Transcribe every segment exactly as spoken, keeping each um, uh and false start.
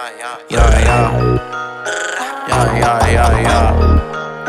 Yeah, yeah. Yeah, yeah, yeah, yeah.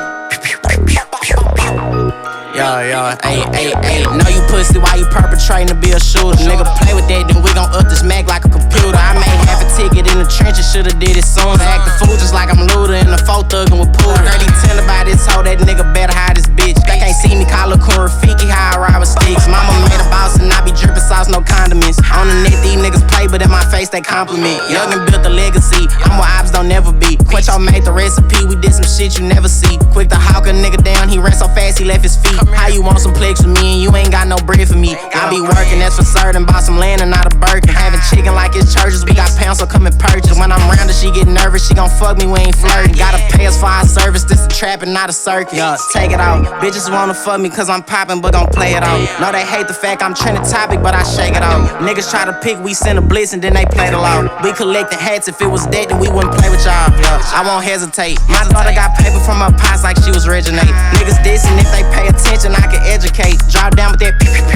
Yeah, yeah, ayy, ayy, ayy. Know you pussy, why you perpetrating to be a shooter? Nigga play with that, then we gon' up this mag like a computer. I made half a ticket in the trenches, shoulda did it sooner. Act the fool just like I'm Luda in the four thuggin' with Poodle. Heard he tell about this hoe, that nigga better hide this bitch. They can't see me, call her Kun Rafiki, how I ride with sticks. Mama made a boss and I be drippin' sauce, no condiments. On the net, these niggas play, but in my face they compliment. Youngin' built a legacy, I'm what ops don't never be. Quit y'all made the recipe, we did some shit you never see. Quick to hawk a nigga down, he ran so fast he left his feet. How you want some plex with me and you ain't got no bread for me? I be working, that's for certain. Bought some land and not a Birkin. Having chicken like it's churches, we got pounds, so come and purchase. When I'm around her, she get nervous, she gon' fuck me, we ain't flirting. Gotta pay us for our service, this a trap and not a circus. Yeah, take it out. Bitches wanna fuck me cause I'm poppin', but gon' play it out. No, they hate the fact I'm trending topic, but I shake it out. Niggas try to pick, we send a blitz and then they play the law. We collectin' hats, if it was dead, then we wouldn't play with y'all. Yeah, I won't hesitate. My daughter got paper from her pops like she was Reginate. Niggas dissing, if they pay attention, I can educate. Drop down with that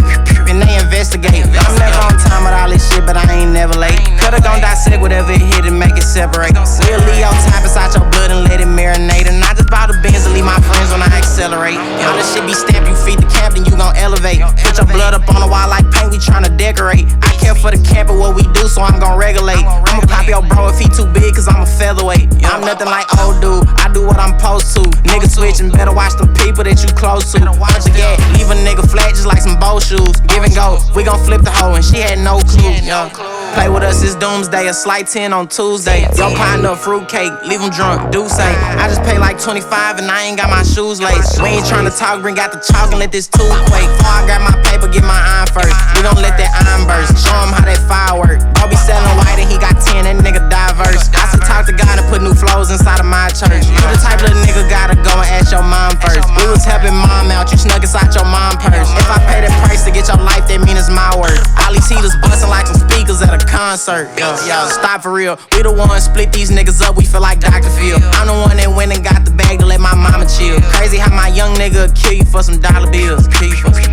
and they investigate. I'm never on time with all this shit, but I ain't never late. Coulda gon' dissect whatever it hit and make it separate. We'll Leo type inside your blood and let it marinate. And I just bought a Benz to leave my friends when I accelerate. All this shit be stamped, you feed the camp, then you gon' elevate. Put your blood up on the wall like paint, we tryna decorate. I care for the camp and what we do, so I'm gon' regulate. I'ma pop your bro if he too big, cause I'm a featherweight. I'm nothing like old dude, I do what I'm supposed to. Niggas switching, better watch them people that you close to. Watch a gat, leave a nigga flat just like some bow shoes. Give and go, we gon' flip the hoe and she had no clue. Yeah. Play with us, it's doomsday, a slight ten on Tuesday. Yo, partner, fruitcake, leave him drunk, do say. I just pay like twenty-five and I ain't got my shoes laced. We ain't tryna talk, bring out the chalk and let this tooth quake. Before I grab my paper, get my iron first. We gon' let that iron burst, show him how that fire work. Bro be selling white and he got ten, that nigga diverse. I still talk to God and put new flows inside of my church. You the type of nigga gotta go and ask your mom first. We was helping mom out, you snuck inside your mom purse. If I pay that price to get your life, that mean it's my worth. All these heaters bustin' like some speakers at a concert. Yo, yo, stop for real. We the ones split these niggas up, we feel like Doctor Phil. I'm the one that went and got the bag to let my mama chill. Crazy how my young nigga kill you for some dollar bills. Kill you for some